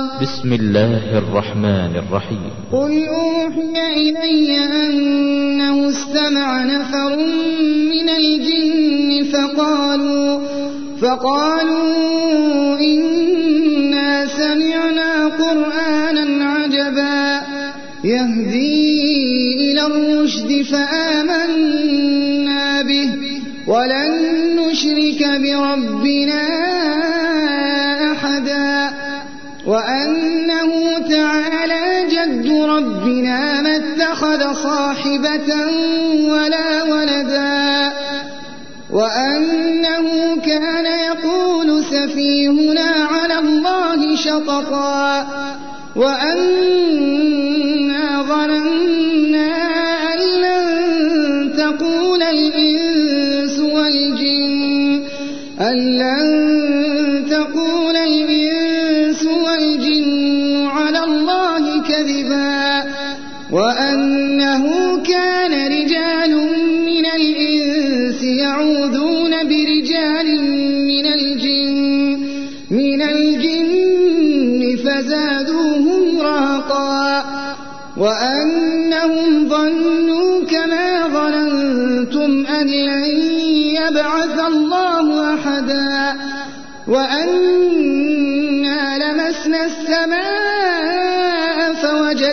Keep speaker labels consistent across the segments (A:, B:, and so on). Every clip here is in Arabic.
A: بسم الله الرحمن الرحيم.
B: قل أوحي إلي أنه استمع نفر من الجن فقالوا إنا سمعنا قرآنا عجبا يهدي إلى الرشد فآمنا به ولن نشرك بربنا أحدا وأنه تعالى جد ربنا ما اتخذ صاحبة ولا ولدا وأنه كان يقول سفيهنا على الله شططا وأنا ظننا أن لن تقول الإنس والجن على الله كذبا وأنه كان رجال من الإنس يعوذون برجال من الجن فزادوهم رهقا وأنهم ظنوا كما ظننتم أن لن يبعث الله أحدا وأنا لمسنا السماء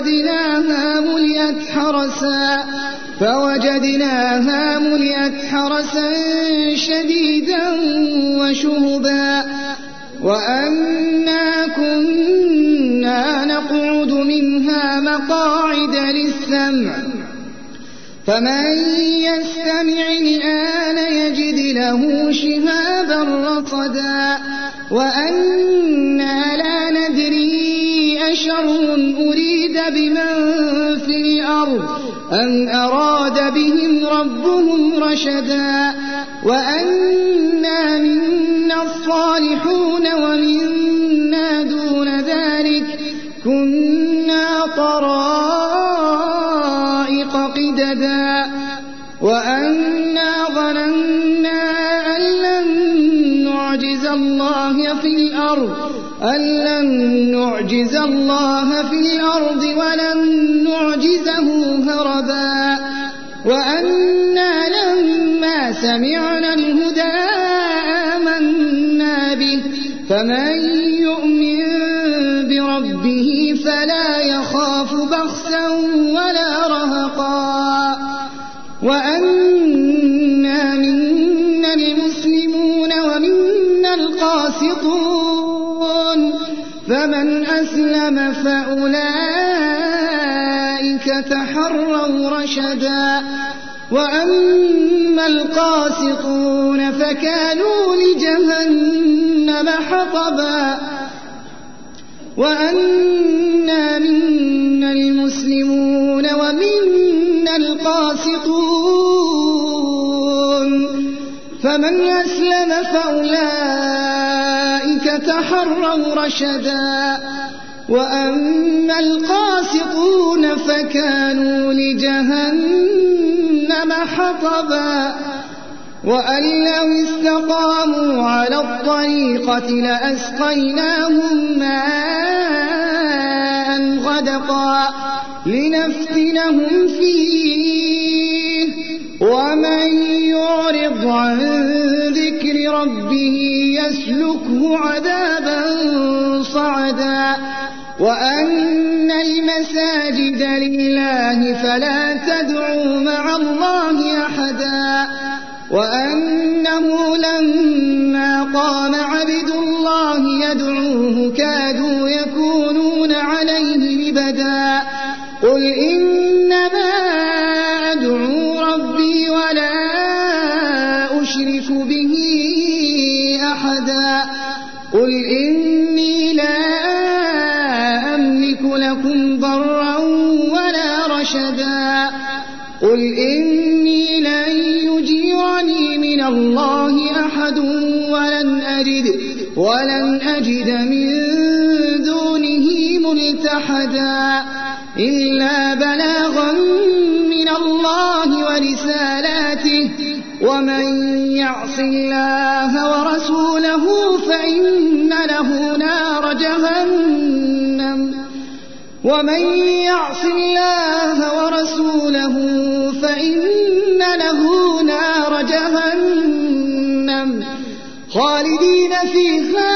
B: فوجدناها ملئت حرسا شديدا وشهبا وأنا كنا نقعد منها مقاعد للسمع فمن يستمع الآن يجد له شهابا رصدا وأنا لا ندري أشر أريد بمن في الأرض أم أراد بهم ربهم رشدا وأنا منا الصالحون ومنا دون ذلك كنا طرائق قددا وأنا ظننا أن لن نعجز الله في الأرض ولن نعجزه هربا وأنا لما سمعنا الهدى آمنا به فمن يؤمن بربه فلا يخاف بخسا ولا رهقا وأنا منا المسلمون ومنا القاسطون فمن أسلم فأولئك تحروا رشدا وأما القاسطون فكانوا لجهنم حطبا وأنا منا المسلمون ومنا القاسطون فمن أسلم فأولئك تحروا رشدا وأما القاسطون فكانوا لجهنم حطبا وأن لو استقاموا على الطريقة لأسقيناهم ماء غدقا لنفتنهم فيه ومن يعرض عن ذكر ربه يسلكه عذابا صعدا وأن المساجد لله فلا تدعوا مع الله أحدا وأنه لما قام عبد الله يدعوه كادوا يكونون عليه لبدا قل إنما أدعو ربي ولا أشرك به أحدا قل إني لا أملك لكم ضرا ولا رشدا قل إني لن يجيرني من الله أحد ولن أجد من دونه ملتحدا إلا بلاغا من الله ورسالاته ومن يعص الله ورسوله فإن له نار جهنم ومن يعص الله ورسوله فإن له نار جهنم خالدين فيها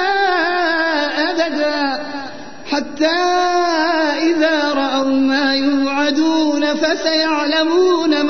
B: أبدا حتى إذا رأوا ما يوعدون فسيعلمون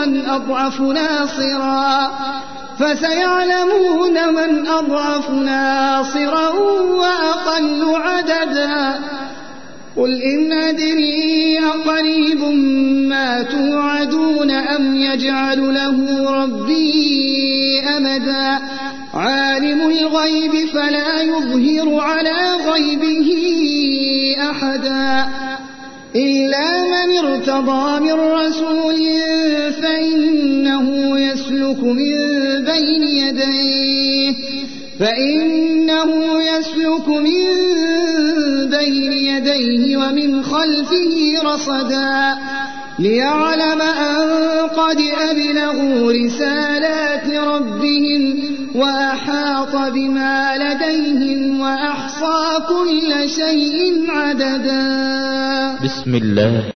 B: من أضعف ناصرا وأقل عددا قل إن أدري أقريب ما توعدون أم يجعل له ربي أمدا عالم الغيب فلا يظهر على غيبه أحدا إلا من ارتضى من رسول فإنه يسلك من بين يديه ومن خلفه رصدا ليعلم أن قد أبلغوا رسالات ربهم وأحاط بما لديهم وأحصى كل شيء عددا.
A: بسم الله